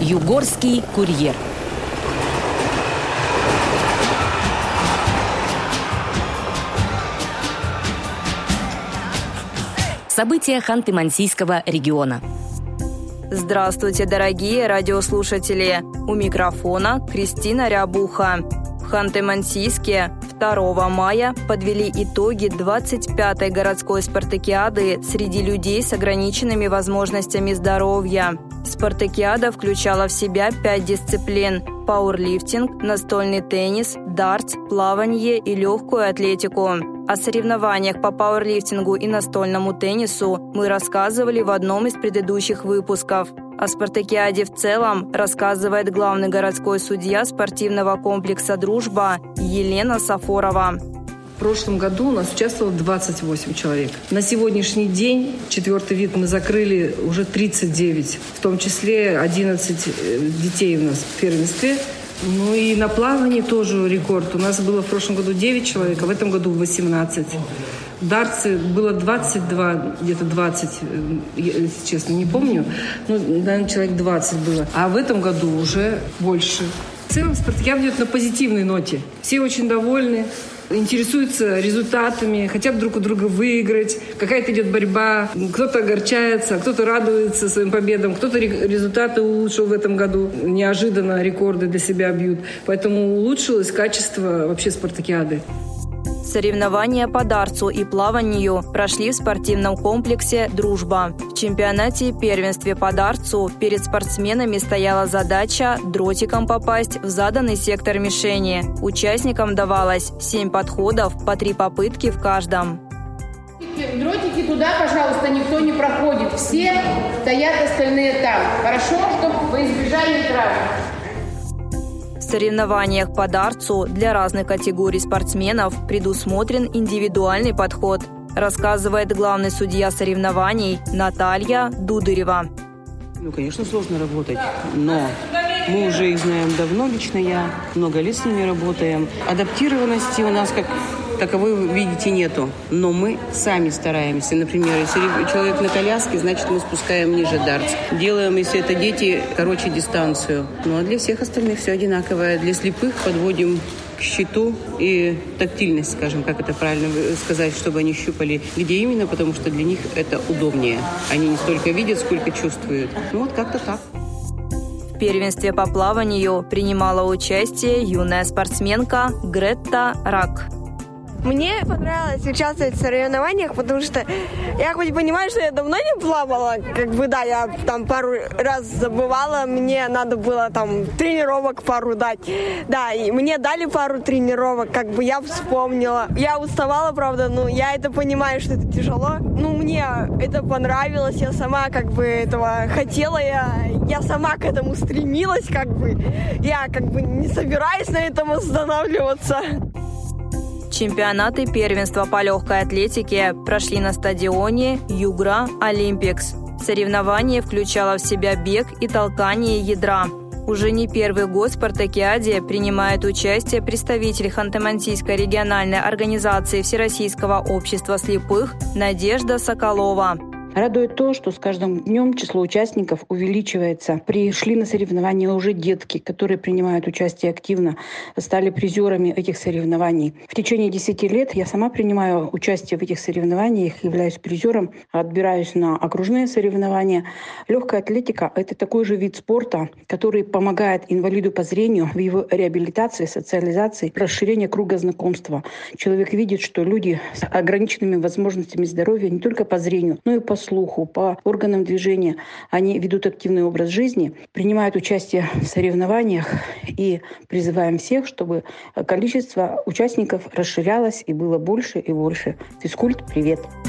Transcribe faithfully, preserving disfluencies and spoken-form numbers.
Югорский курьер. События Ханты-Мансийского региона. Здравствуйте, дорогие радиослушатели! У микрофона Кристина Рябуха. В Ханты-Мансийске второго мая подвели итоги двадцать пятой городской спартакиады среди людей с ограниченными возможностями здоровья. Спартакиада включала в себя пять дисциплин – пауэрлифтинг, настольный теннис, дартс, плавание и легкую атлетику. О соревнованиях по пауэрлифтингу и настольному теннису мы рассказывали в одном из предыдущих выпусков. О спартакиаде в целом рассказывает главный городской судья спортивного комплекса «Дружба» Елена Сафорова. В прошлом году у нас участвовало двадцать восемь человек. На сегодняшний день, четвертый вид, мы закрыли уже тридцать девять, в том числе одиннадцать детей у нас в первенстве. Ну и на плавании тоже рекорд. У нас было в прошлом году девять человек, а в этом году восемнадцать. В дартсе было двадцать два, где-то двадцать, я, если честно, не помню. Ну, наверное, человек двадцать было. А в этом году уже больше. В целом спартакиада идет на позитивной ноте. Все очень довольны, интересуются результатами, хотят друг у друга выиграть. Какая-то идет борьба. Кто-то огорчается, кто-то радуется своим победам, кто-то результаты улучшил в этом году. Неожиданно рекорды для себя бьют. Поэтому улучшилось качество вообще спартакиады. Соревнования по дартсу и плаванию прошли в спортивном комплексе «Дружба». В чемпионате и первенстве по дартсу перед спортсменами стояла задача дротиком попасть в заданный сектор мишени. Участникам давалось семь подходов по три попытки в каждом. Дротики туда, пожалуйста, никто не проходит. Все стоят, остальные там. Хорошо, чтобы во избежание травм. В соревнованиях по дартсу для разных категорий спортсменов предусмотрен индивидуальный подход, рассказывает главный судья соревнований Наталья Дударева. Ну, конечно, сложно работать, но мы уже их знаем давно, лично я, много лет с ними работаем. Адаптированности у нас как таковой, вы видите, нету, но мы сами стараемся. Например, если человек на коляске, значит, мы спускаем ниже дартс. Делаем, если это дети, короче дистанцию. Ну, а для всех остальных все одинаковое. Для слепых подводим к щиту и тактильность, скажем, как это правильно сказать, чтобы они щупали, где именно, потому что для них это удобнее. Они не столько видят, сколько чувствуют. Ну, вот как-то так. В первенстве по плаванию принимала участие юная спортсменка Гретта Рак. Мне понравилось участвовать в соревнованиях, потому что я хоть понимаю, что я давно не плавала, как бы, да, я там пару раз забывала, мне надо было там тренировок пару дать, да, и мне дали пару тренировок, как бы я вспомнила. Я уставала, правда, но я это понимаю, что это тяжело. Ну, мне это понравилось, я сама как бы этого хотела, я, я сама к этому стремилась, как бы, я как бы не собираюсь на этом останавливаться. Чемпионаты первенства по легкой атлетике прошли на стадионе Югра Олимпикс. Соревнование включало в себя бег и толкание ядра. Уже не первый год в спартакиаде принимает участие представитель Ханты-Мансийской региональной организации Всероссийского общества слепых Надежда Соколова. Радует то, что с каждым днем число участников увеличивается. Пришли на соревнования уже детки, которые принимают участие активно, стали призерами этих соревнований. В течение десяти лет я сама принимаю участие в этих соревнованиях, являюсь призером, отбираюсь на окружные соревнования. Легкая атлетика — это такой же вид спорта, который помогает инвалиду по зрению в его реабилитации, социализации, расширении круга знакомства. Человек видит, что люди с ограниченными возможностями здоровья не только по зрению, но и по слуху, по органам движения. Они ведут активный образ жизни, принимают участие в соревнованиях и призываем всех, чтобы количество участников расширялось и было больше и больше. Физкульт, привет!